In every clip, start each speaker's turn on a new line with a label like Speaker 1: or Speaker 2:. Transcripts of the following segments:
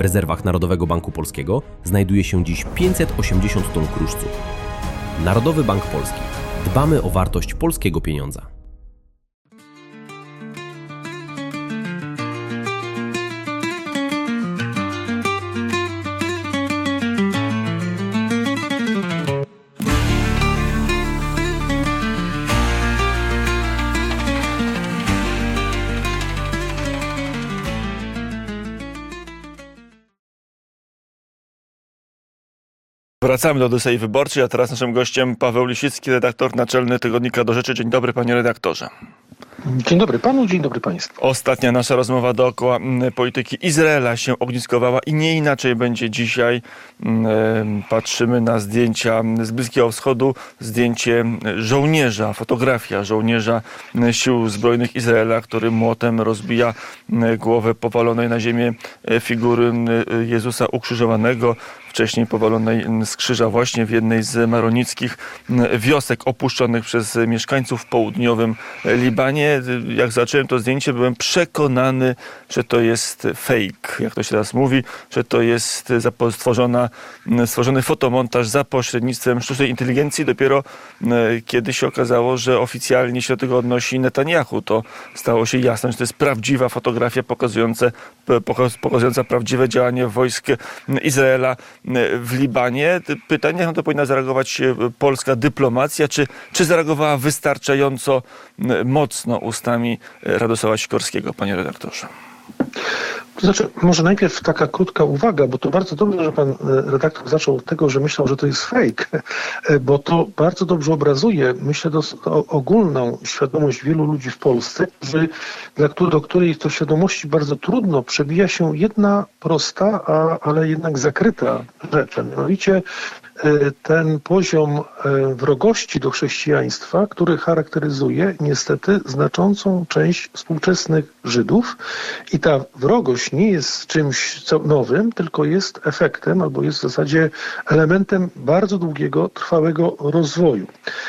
Speaker 1: W rezerwach Narodowego Banku Polskiego znajduje się dziś 580 ton kruszców. Narodowy Bank Polski. Dbamy o wartość polskiego pieniądza.
Speaker 2: Wracamy do Odysei Wyborczej, a teraz naszym gościem Paweł Lisicki, redaktor naczelny tygodnika Do Rzeczy. Dzień dobry, panie redaktorze.
Speaker 3: Dzień dobry panu, dzień dobry państwu.
Speaker 2: Ostatnia nasza rozmowa dookoła polityki Izraela się ogniskowała i nie inaczej będzie dzisiaj. Patrzymy na zdjęcia z Bliskiego Wschodu, zdjęcie żołnierza, fotografia żołnierza sił zbrojnych Izraela, który młotem rozbija głowę powalonej na ziemię figury Jezusa ukrzyżowanego, wcześniej powalonej z krzyża właśnie w jednej z maronickich wiosek opuszczonych przez mieszkańców w południowym Libanie. Jak zacząłem to zdjęcie, byłem przekonany, że to jest fake, jak to się teraz mówi, że to jest stworzony fotomontaż za pośrednictwem sztucznej inteligencji. Dopiero kiedy się okazało, że oficjalnie się do tego odnosi Netanyahu, to stało się jasne, że to jest prawdziwa fotografia pokazująca prawdziwe działanie wojsk Izraela w Libanie. Pytanie, jak na to powinna zareagować polska dyplomacja? Czy zareagowała wystarczająco mocno ustami Radosława Sikorskiego, panie redaktorze?
Speaker 3: To znaczy, może najpierw taka krótka uwaga, bo to bardzo dobrze, że pan redaktor zaczął od tego, że myślał, że to jest fake, bo to bardzo dobrze obrazuje, myślę, ogólną świadomość wielu ludzi w Polsce, do której to świadomości bardzo trudno przebija się jedna prosta, ale jednak zakryta rzecz. Mianowicie ten poziom wrogości do chrześcijaństwa, który charakteryzuje niestety znaczącą część współczesnych Żydów. I ta wrogość nie jest czymś nowym, tylko jest efektem albo jest w zasadzie elementem bardzo długiego, trwałego rozwoju.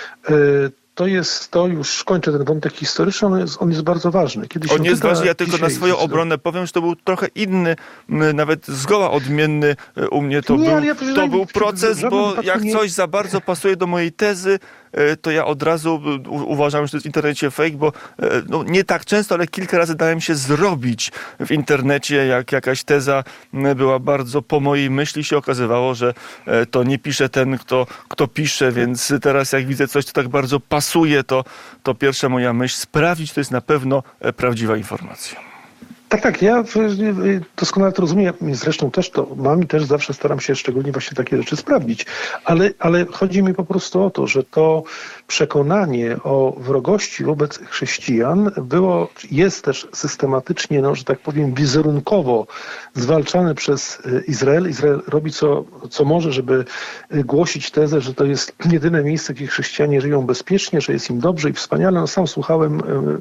Speaker 3: To już kończę ten wątek historyczny, on jest bardzo ważny.
Speaker 2: On jest ważny, ja tylko na swoją obronę powiem, że to był trochę inny, nawet zgoła odmienny u mnie to był proces, bo jak coś za bardzo pasuje do mojej tezy, to ja od razu uważam, że to jest w internecie fake, bo nie tak często, ale kilka razy dałem się zrobić w internecie, jak jakaś teza była bardzo po mojej myśli, się okazywało, że to nie pisze ten, kto pisze, więc teraz jak widzę coś, co tak bardzo pasuje, to pierwsza moja myśl, sprawdzić, to jest na pewno prawdziwa informacja.
Speaker 3: Tak, ja doskonale to rozumiem. Zresztą też to mam i też zawsze staram się szczególnie właśnie takie rzeczy sprawdzić. Ale chodzi mi po prostu o to, że to przekonanie o wrogości wobec chrześcijan jest też systematycznie, że tak powiem, wizerunkowo zwalczane przez Izrael. Izrael robi co może, żeby głosić tezę, że to jest jedyne miejsce, gdzie chrześcijanie żyją bezpiecznie, że jest im dobrze i wspaniale. Sam słuchałem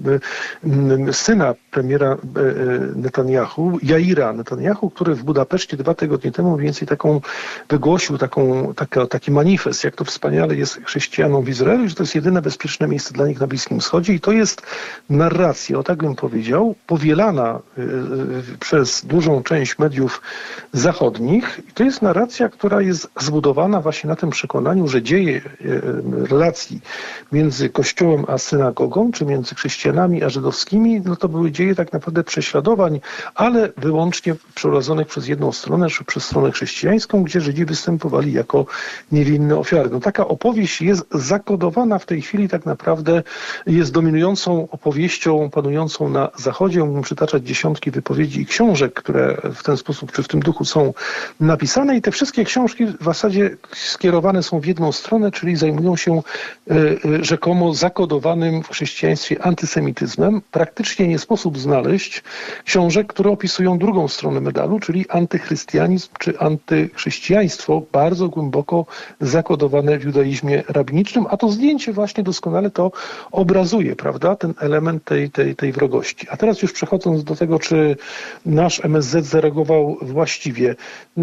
Speaker 3: syna premiera Netanyahu, Jaira Netanyahu, który w Budapeszcie 2 tygodnie temu mniej więcej wygłosił taki manifest, jak to wspaniale jest chrześcijanom w Izraelu, że to jest jedyne bezpieczne miejsce dla nich na Bliskim Wschodzie i to jest narracja, tak bym powiedział, powielana przez dużą część mediów zachodnich. I to jest narracja, która jest zbudowana właśnie na tym przekonaniu, że dzieje relacji między Kościołem a synagogą, czy między chrześcijanami a żydowskimi, to były dzieje tak naprawdę prześladowań, ale wyłącznie przeprowadzonych przez jedną stronę, czy przez stronę chrześcijańską, gdzie Żydzi występowali jako niewinne ofiary. Taka opowieść jest zakodowana w tej chwili, tak naprawdę jest dominującą opowieścią panującą na Zachodzie. Mógłbym przytaczać dziesiątki wypowiedzi i książek, które w ten sposób, czy w tym duchu są napisane i te wszystkie książki w zasadzie skierowane są w jedną stronę, czyli zajmują się rzekomo zakodowanym w chrześcijaństwie antysemityzmem. Praktycznie nie sposób znaleźć książek, które opisują drugą stronę medalu, czyli antychrystianizm czy antychrześcijaństwo, bardzo głęboko zakodowane w judaizmie rabinicznym, a to zdjęcie właśnie doskonale to obrazuje, prawda, ten element tej wrogości. A teraz już przechodząc do tego, czy nasz MSZ zareagował właściwie,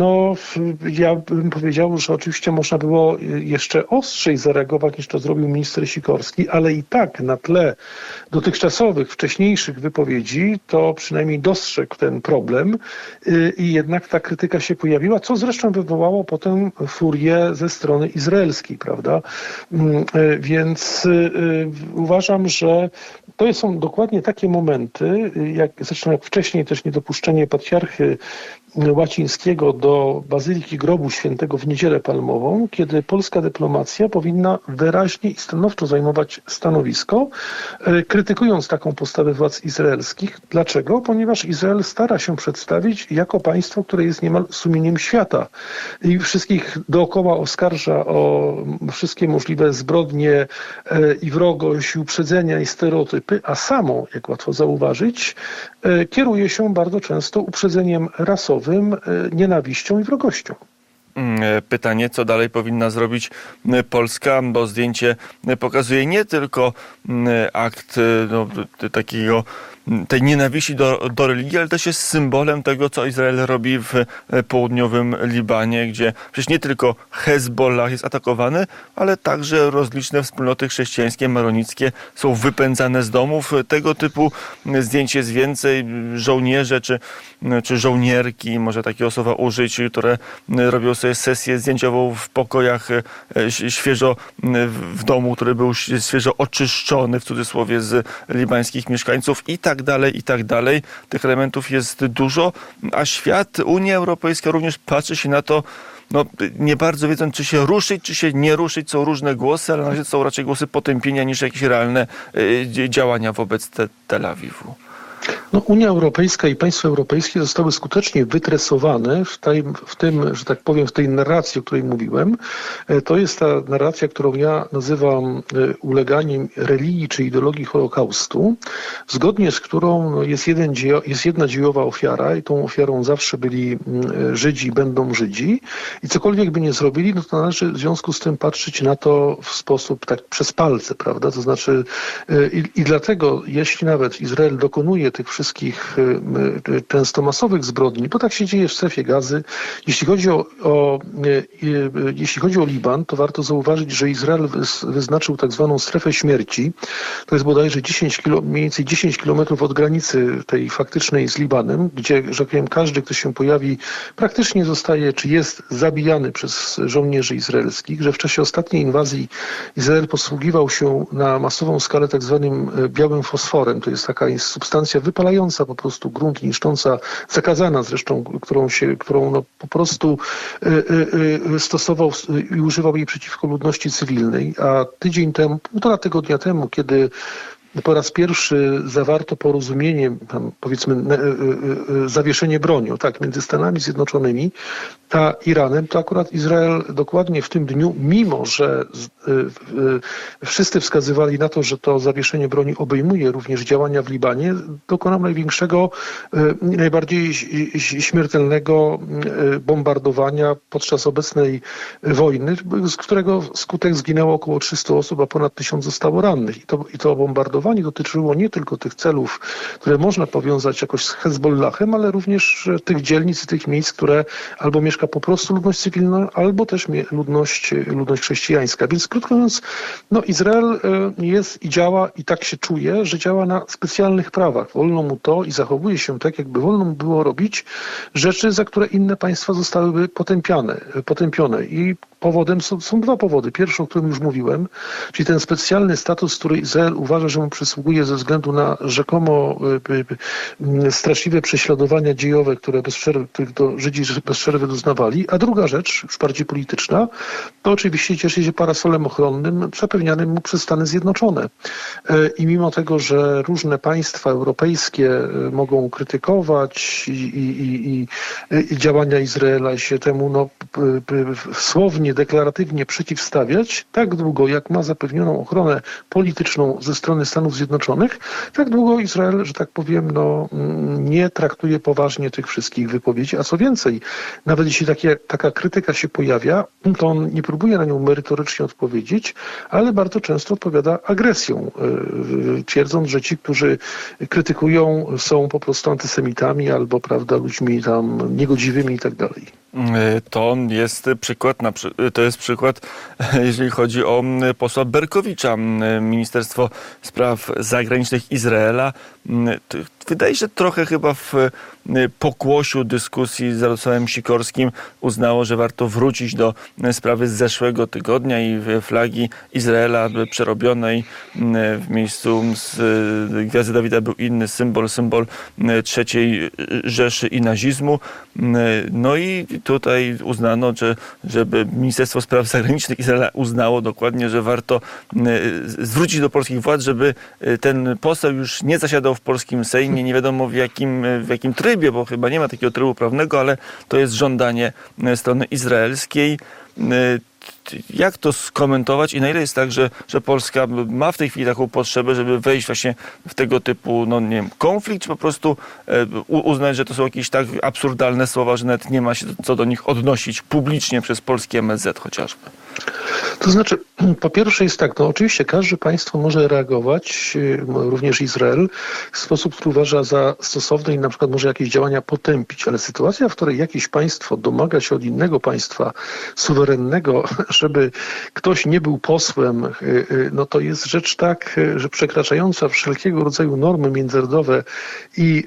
Speaker 3: ja bym powiedział, że oczywiście można było jeszcze ostrzej zareagować, niż to zrobił minister Sikorski, ale i tak na tle dotychczasowych, wcześniejszych wypowiedzi, to przynajmniej przynajmniej dostrzegł ten problem i jednak ta krytyka się pojawiła, co zresztą wywołało potem furię ze strony izraelskiej, prawda? Więc uważam, że to są dokładnie takie momenty, jak wcześniej też niedopuszczenie patriarchy łacińskiego do Bazyliki Grobu Świętego w Niedzielę Palmową, kiedy polska dyplomacja powinna wyraźnie i stanowczo zajmować stanowisko, krytykując taką postawę władz izraelskich. Dlaczego? Ponieważ Izrael stara się przedstawić jako państwo, które jest niemal sumieniem świata i wszystkich dookoła oskarża o wszystkie możliwe zbrodnie i wrogość, i uprzedzenia i stereotypy, a samo, jak łatwo zauważyć, kieruje się bardzo często uprzedzeniem rasowym, nienawiścią i wrogością.
Speaker 2: Pytanie, co dalej powinna zrobić Polska, bo zdjęcie pokazuje nie tylko akt tej nienawiści do religii, ale też jest symbolem tego, co Izrael robi w południowym Libanie, gdzie przecież nie tylko Hezbollah jest atakowany, ale także rozliczne wspólnoty chrześcijańskie, maronickie są wypędzane z domów. Tego typu zdjęć jest więcej. Żołnierze czy żołnierki, może takiego słowa użyć, które robią sobie sesję zdjęciową w pokojach świeżo w domu, który był świeżo oczyszczony, w cudzysłowie, z libańskich mieszkańców i tak dalej. Tych elementów jest dużo, a świat, Unia Europejska również patrzy się na to, nie bardzo wiedząc, czy się ruszyć, czy się nie ruszyć. Są różne głosy, ale na razie są raczej głosy potępienia niż jakieś realne działania wobec Tel Awiwu.
Speaker 3: Unia Europejska i państwa europejskie zostały skutecznie wytresowane w tym, że tak powiem, w tej narracji, o której mówiłem. To jest ta narracja, którą ja nazywam uleganiem religii czy ideologii Holokaustu, zgodnie z którą jest jedna dziejowa ofiara i tą ofiarą zawsze byli Żydzi, będą Żydzi i cokolwiek by nie zrobili, to należy w związku z tym patrzeć na to w sposób tak przez palce, prawda? To znaczy i dlatego, jeśli nawet Izrael dokonuje tych wszystkich często masowych zbrodni, bo tak się dzieje w strefie Gazy. Jeśli chodzi o Liban, to warto zauważyć, że Izrael wyznaczył tak zwaną strefę śmierci. To jest bodajże mniej więcej 10 kilometrów od granicy tej faktycznej z Libanem, gdzie, że tak powiem, każdy, kto się pojawi, praktycznie zostaje, czy jest zabijany przez żołnierzy izraelskich, że w czasie ostatniej inwazji Izrael posługiwał się na masową skalę tak zwanym białym fosforem. To jest taka substancja wypalająca po prostu grunt, niszcząca, zakazana zresztą, którą po prostu stosował i używał jej przeciwko ludności cywilnej. A półtora tygodnia temu, kiedy po raz pierwszy zawarto porozumienie, powiedzmy zawieszenie broni, między Stanami Zjednoczonymi a Iranem, to akurat Izrael dokładnie w tym dniu, mimo że wszyscy wskazywali na to, że to zawieszenie broni obejmuje również działania w Libanie, dokonał największego, najbardziej śmiertelnego bombardowania podczas obecnej wojny, z którego skutek zginęło około 300 osób, a ponad 1000 zostało rannych. I to bombardowanie dotyczyło nie tylko tych celów, które można powiązać jakoś z Hezbollahem, ale również tych dzielnic i tych miejsc, które albo mieszka po prostu ludność cywilna, albo też ludność chrześcijańska. Więc krótko mówiąc, Izrael jest i działa i tak się czuje, że działa na specjalnych prawach. Wolno mu to i zachowuje się tak, jakby wolno mu było robić rzeczy, za które inne państwa zostałyby potępione. I powodem są dwa powody. Pierwszy, o którym już mówiłem, czyli ten specjalny status, który Izrael uważa, że mu przysługuje ze względu na rzekomo straszliwe prześladowania dziejowe, które Żydzi bez przerwy doznawali. A druga rzecz, już bardziej polityczna, to oczywiście cieszy się parasolem ochronnym zapewnianym mu przez Stany Zjednoczone. I mimo tego, że różne państwa europejskie mogą krytykować i działania Izraela i się temu słownie, deklaratywnie przeciwstawiać, tak długo jak ma zapewnioną ochronę polityczną ze strony Stanów Zjednoczonych, tak długo Izrael, że tak powiem, nie traktuje poważnie tych wszystkich wypowiedzi. A co więcej, nawet jeśli taka krytyka się pojawia, to on nie próbuje na nią merytorycznie odpowiedzieć, ale bardzo często odpowiada agresją, twierdząc, że ci, którzy krytykują, są po prostu antysemitami albo, ludźmi tam niegodziwymi i tak dalej.
Speaker 2: To jest przykład, jeżeli chodzi o posła Berkowicza. Ministerstwo Spraw Zagranicznych Izraela wydaje się trochę chyba w pokłosiu dyskusji z Radosławem Sikorskim uznało, że warto wrócić do sprawy z zeszłego tygodnia i flagi Izraela przerobionej w miejscu z Gwiazdy Dawida był inny symbol III Rzeszy i nazizmu. No i tutaj uznano, żeby Ministerstwo Spraw Zagranicznych Izraela uznało dokładnie, że warto zwrócić do polskich władz, żeby ten poseł już nie zasiadał w polskim Sejmie, nie wiadomo w jakim trybie, bo chyba nie ma takiego trybu prawnego, ale to jest żądanie strony izraelskiej. Jak to skomentować i na ile jest tak, że Polska ma w tej chwili taką potrzebę, żeby wejść właśnie w tego typu, nie wiem, konflikt, czy po prostu uznać, że to są jakieś tak absurdalne słowa, że nawet nie ma się co do nich odnosić publicznie przez polskie MSZ chociażby?
Speaker 3: To znaczy, po pierwsze jest tak, oczywiście każde państwo może reagować, również Izrael, w sposób, który uważa za stosowny i na przykład może jakieś działania potępić, ale sytuacja, w której jakieś państwo domaga się od innego państwa suwerennego, żeby ktoś nie był posłem, to jest rzecz tak, że przekraczająca wszelkiego rodzaju normy międzynarodowe i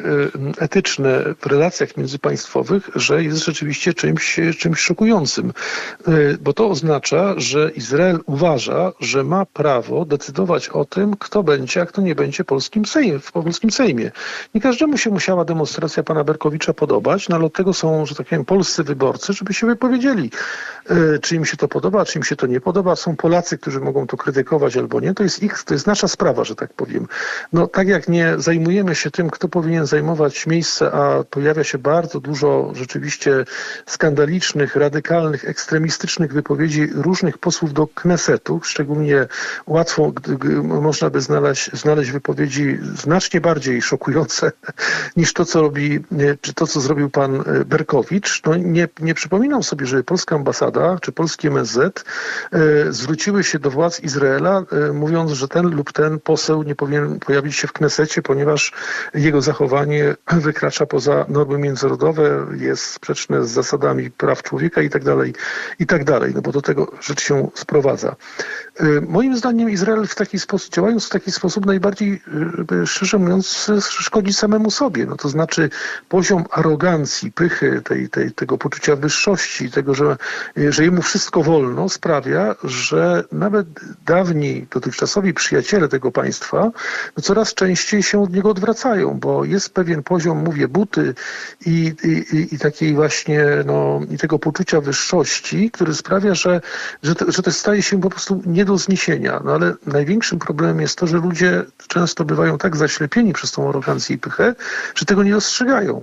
Speaker 3: etyczne w relacjach międzypaństwowych, że jest rzeczywiście czymś szokującym. Bo to oznacza, że Izrael uważa, że ma prawo decydować o tym, kto będzie, a kto nie będzie w polskim Sejmie. Nie każdemu się musiała demonstracja pana Berkowicza podobać, ale od tego są, że tak powiem, polscy wyborcy, żeby się wypowiedzieli, czy im się to podoba, czy im się to nie podoba. Są Polacy, którzy mogą to krytykować albo nie. To jest nasza sprawa, że tak powiem. Tak jak nie zajmujemy się tym, kto powinien zajmować miejsce, a pojawia się bardzo dużo rzeczywiście skandalicznych, radykalnych, ekstremistycznych wypowiedzi różnych posłów do Knesetu. Szczególnie łatwo można by znaleźć wypowiedzi znacznie bardziej szokujące niż to, co robi, czy to, co zrobił pan Berkowicz. Nie przypominam sobie, żeby polska ambasada, czy polski MSZ zwróciły się do władz Izraela, mówiąc, że ten lub ten poseł nie powinien pojawić się w Knesecie, ponieważ jego zachowanie wykracza poza normy międzynarodowe, jest sprzeczne z zasadami praw człowieka i tak dalej, bo do tego rzecz się sprowadza. Moim zdaniem Izrael działając w taki sposób najbardziej, szczerze mówiąc, szkodzi samemu sobie. To znaczy poziom arogancji, pychy, tego poczucia wyższości, tego, że jemu wszystko wolno, sprawia, że nawet dawni, dotychczasowi przyjaciele tego państwa coraz częściej się od niego odwracają, bo jest pewien poziom, buty i takiej właśnie i tego poczucia wyższości, który sprawia, że to staje się po prostu nie do zniesienia. Ale największym problemem jest to, że ludzie często bywają tak zaślepieni przez tą arogancję i pychę, że tego nie dostrzegają.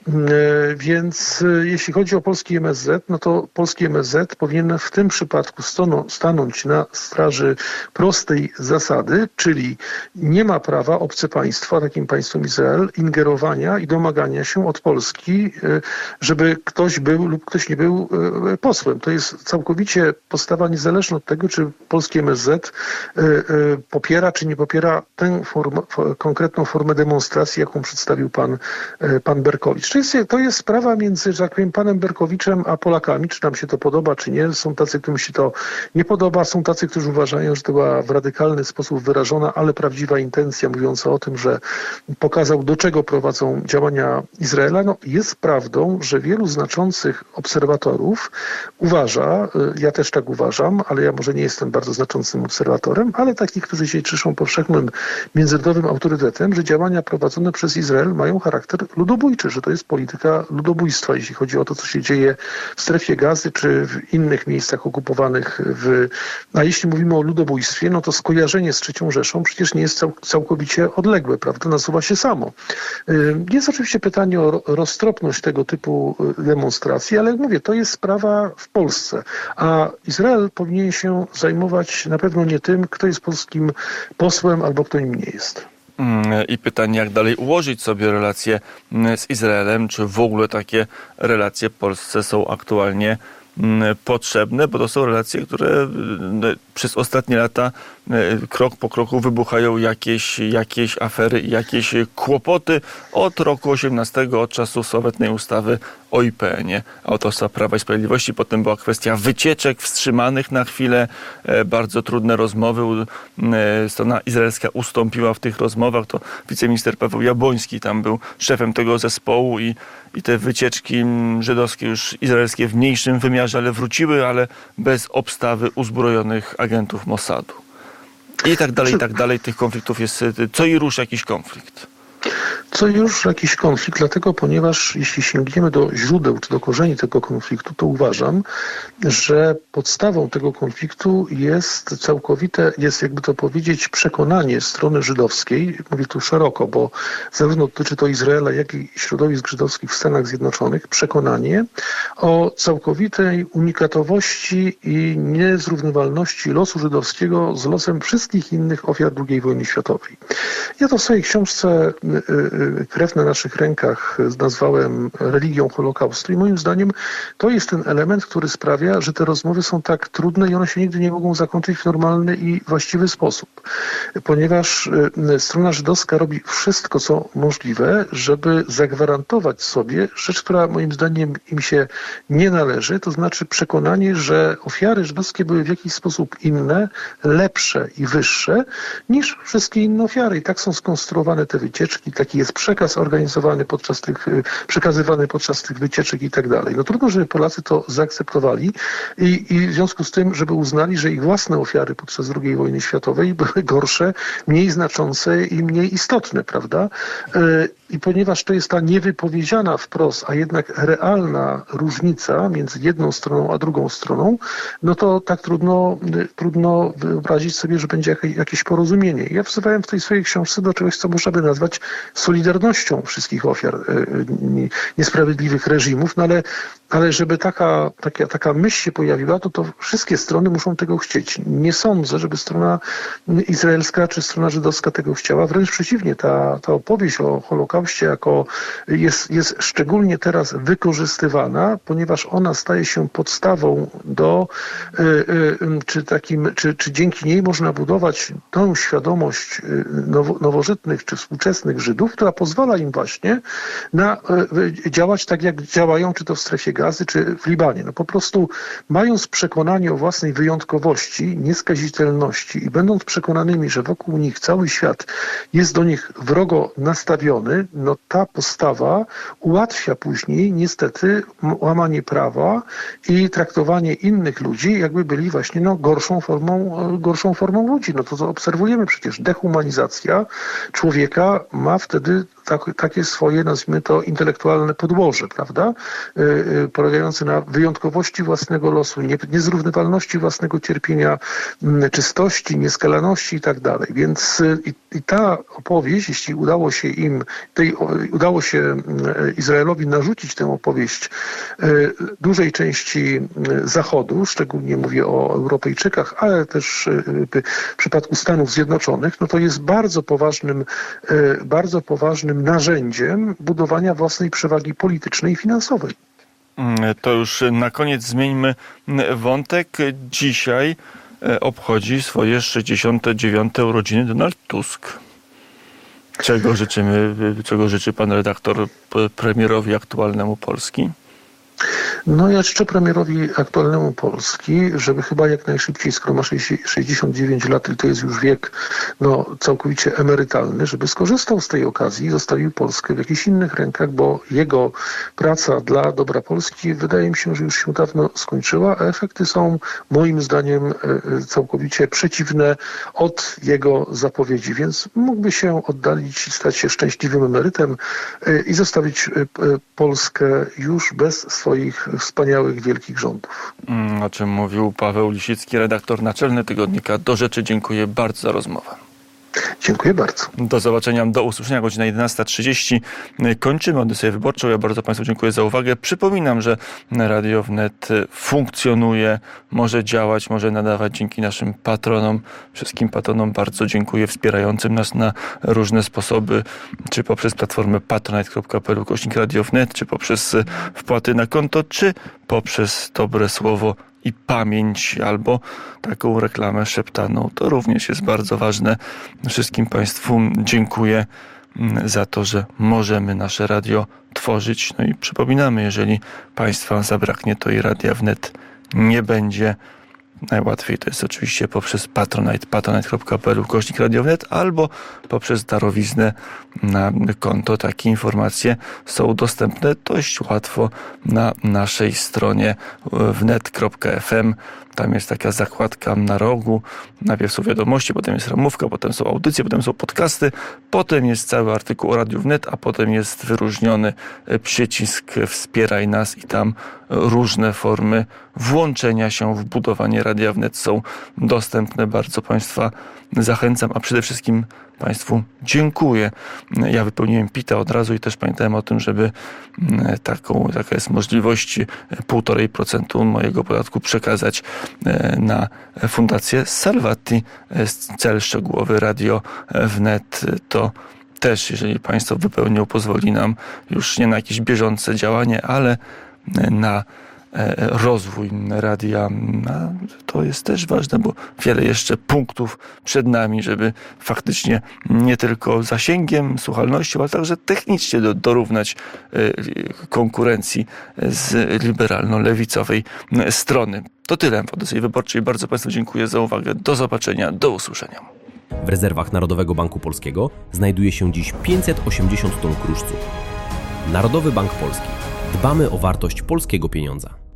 Speaker 3: Więc jeśli chodzi o polski MSZ, to polski MSZ powinien w tym przypadku stanąć na straży prostej zasady, czyli nie ma prawa obce państwa, takim państwem Izrael, ingerowania i domagania się od Polski, żeby ktoś był lub ktoś nie był posłem. To jest całkowicie postawa niezależna od tego, czy polski MSZ popiera, czy nie popiera tę konkretną formę demonstracji, jaką przedstawił pan Berkowicz. To jest sprawa między, że tak powiem, panem Berkowiczem a Polakami, czy nam się to podoba, czy nie. Są tacy, którym się to nie podoba, są tacy, którzy uważają, że to była w radykalny sposób wyrażona, ale prawdziwa intencja mówiąca o tym, że pokazał, do czego prowadzą działania Izraela. Jest prawdą, że wielu znaczących obserwatorów uważa, ja też tak uważam, ale ja może nie jestem bardzo znaczącym obserwatorem, ale takich, którzy się cieszą powszechnym międzynarodowym autorytetem, że działania prowadzone przez Izrael mają charakter ludobójczy, że to jest polityka ludobójstwa, jeśli chodzi o to, co się dzieje w strefie Gazy, czy w innych miejscach okupowanych. A jeśli mówimy o ludobójstwie, to skojarzenie z III Rzeszą przecież nie jest całkowicie odległe, prawda? Nasuwa się samo. Jest oczywiście pytanie o roztropność tego typu demonstracji, ale jak mówię, to jest sprawa w Polsce. A Izrael powinien się zajmować na pewno nie tym, kto jest polskim posłem albo kto nim nie jest.
Speaker 2: I pytanie, jak dalej ułożyć sobie relacje z Izraelem, czy w ogóle takie relacje Polsce są aktualnie potrzebne, bo to są relacje, które przez ostatnie lata krok po kroku wybuchają jakieś afery i jakieś kłopoty od roku 18, od czasu sławetnej ustawy o IPN-ie autorstwa Prawa i Sprawiedliwości. Potem była kwestia wycieczek wstrzymanych na chwilę, bardzo trudne rozmowy. Strona izraelska ustąpiła w tych rozmowach. To wiceminister Paweł Jabłoński tam był szefem tego zespołu i te wycieczki żydowskie już izraelskie w mniejszym wymiarze, ale wróciły, ale bez obstawy uzbrojonych agentów Mossadu. I tak dalej, i tak dalej. Tych konfliktów jest co i rusz jakiś konflikt.
Speaker 3: Co już jakiś konflikt, dlatego ponieważ jeśli sięgniemy do źródeł czy do korzeni tego konfliktu, to uważam, że podstawą tego konfliktu jest jakby to powiedzieć, przekonanie strony żydowskiej, mówię tu szeroko, bo zarówno dotyczy to Izraela, jak i środowisk żydowskich w Stanach Zjednoczonych, przekonanie o całkowitej unikatowości i niezrównywalności losu żydowskiego z losem wszystkich innych ofiar II wojny światowej. Ja to w swojej książce Krew na naszych rękach nazwałem religią Holokaustu i moim zdaniem to jest ten element, który sprawia, że te rozmowy są tak trudne i one się nigdy nie mogą zakończyć w normalny i właściwy sposób. Ponieważ strona żydowska robi wszystko, co możliwe, żeby zagwarantować sobie rzecz, która moim zdaniem im się nie należy, to znaczy przekonanie, że ofiary żydowskie były w jakiś sposób inne, lepsze i wyższe niż wszystkie inne ofiary. I tak są skonstruowane te wycieczki, taki jest przekaz organizowany przekazywany podczas tych wycieczek i tak dalej. No trudno, żeby Polacy to zaakceptowali i w związku z tym, żeby uznali, że ich własne ofiary podczas II wojny światowej były gorsze, mniej znaczące i mniej istotne, prawda? I ponieważ to jest ta niewypowiedziana wprost, a jednak realna różnica między jedną stroną a drugą stroną, no to tak trudno wyobrazić sobie, że będzie jakieś porozumienie. Ja wzywałem w tej swojej książce do czegoś, co można by nazwać solidarnością wszystkich ofiar niesprawiedliwych reżimów, no ale żeby taka myśl się pojawiła, to wszystkie strony muszą tego chcieć. Nie sądzę, żeby strona izraelska czy strona żydowska tego chciała. Wręcz przeciwnie, ta opowieść o Holokauście jest szczególnie teraz wykorzystywana, ponieważ ona staje się podstawą czy dzięki niej można budować tą świadomość nowożytnych czy współczesnych Żydów, która pozwala im właśnie działać tak, jak działają, czy to w strefie Gazy, czy w Libanie. No po prostu mając przekonanie o własnej wyjątkowości, nieskazitelności i będąc przekonanymi, że wokół nich cały świat jest do nich wrogo nastawiony, no ta postawa ułatwia później niestety łamanie prawa i traktowanie innych ludzi, jakby byli właśnie gorszą formą ludzi. No to co obserwujemy przecież. Dehumanizacja człowieka ma wtedy takie swoje, nazwijmy to, intelektualne podłoże, prawda? Polegające na wyjątkowości własnego losu, niezrównywalności własnego cierpienia, czystości, nieskalaności i tak dalej. Więc i ta opowieść, jeśli udało się Izraelowi narzucić tę opowieść dużej części Zachodu, szczególnie mówię o Europejczykach, ale też w przypadku Stanów Zjednoczonych, no to jest bardzo poważnym narzędziem budowania własnej przewagi politycznej i finansowej.
Speaker 2: To już na koniec zmieńmy wątek. Dzisiaj obchodzi swoje 69. urodziny Donald Tusk. Czego życzy pan redaktor premierowi aktualnemu Polski?
Speaker 3: No ja życzę premierowi aktualnemu Polski, żeby chyba jak najszybciej, skoro ma 69 lat i to jest już wiek całkowicie emerytalny, żeby skorzystał z tej okazji i zostawił Polskę w jakichś innych rękach, bo jego praca dla dobra Polski wydaje mi się, że już się dawno skończyła, a efekty są moim zdaniem całkowicie przeciwne od jego zapowiedzi, więc mógłby się oddalić i stać się szczęśliwym emerytem i zostawić Polskę już bez swoich wspaniałych, wielkich rządów.
Speaker 2: O czym mówił Paweł Lisicki, redaktor naczelny tygodnika Do Rzeczy. Dziękuję bardzo za rozmowę.
Speaker 3: Dziękuję bardzo. Do
Speaker 2: zobaczenia, do usłyszenia, godzina 11:30. Kończymy audycję wyborczą. Ja bardzo Państwu dziękuję za uwagę. Przypominam, że Radio Wnet funkcjonuje, może działać, może nadawać dzięki naszym patronom. Wszystkim patronom bardzo dziękuję, wspierającym nas na różne sposoby, czy poprzez platformę patronite.pl/Radio Wnet, czy poprzez wpłaty na konto, czy poprzez dobre słowo i pamięć, albo taką reklamę szeptaną. To również jest bardzo ważne. Wszystkim Państwu dziękuję za to, że możemy nasze radio tworzyć. No i przypominamy, jeżeli państwa zabraknie, to i Radia Wnet nie będzie. Najłatwiej to jest oczywiście poprzez patronite.pl/Radio Wnet albo poprzez darowiznę na konto. Takie informacje są dostępne dość łatwo na naszej stronie wnet.fm. Tam jest taka zakładka na rogu. Najpierw są wiadomości, potem jest ramówka, potem są audycje, potem są podcasty, potem jest cały artykuł o Radiu Wnet, a potem jest wyróżniony przycisk Wspieraj nas i tam różne formy włączenia się w budowanie Radia Wnet są dostępne. Bardzo Państwa zachęcam, a przede wszystkim Państwu dziękuję. Ja wypełniłem PIT-a od razu i też pamiętałem o tym, żeby taka jest możliwość 1,5% mojego podatku przekazać na Fundację Salvati. Cel szczegółowy Radio Wnet to też, jeżeli Państwo wypełnią, pozwoli nam już nie na jakieś bieżące działanie, ale na rozwój radia. To jest też ważne, bo wiele jeszcze punktów przed nami, żeby faktycznie nie tylko zasięgiem, słuchalnością, ale także technicznie dorównać konkurencji z liberalno-lewicowej strony. To tyle w Audycji Wyborczej. Bardzo Państwu dziękuję za uwagę. Do zobaczenia, do usłyszenia.
Speaker 1: W rezerwach Narodowego Banku Polskiego znajduje się dziś 580 ton kruszców. Narodowy Bank Polski. Dbamy o wartość polskiego pieniądza.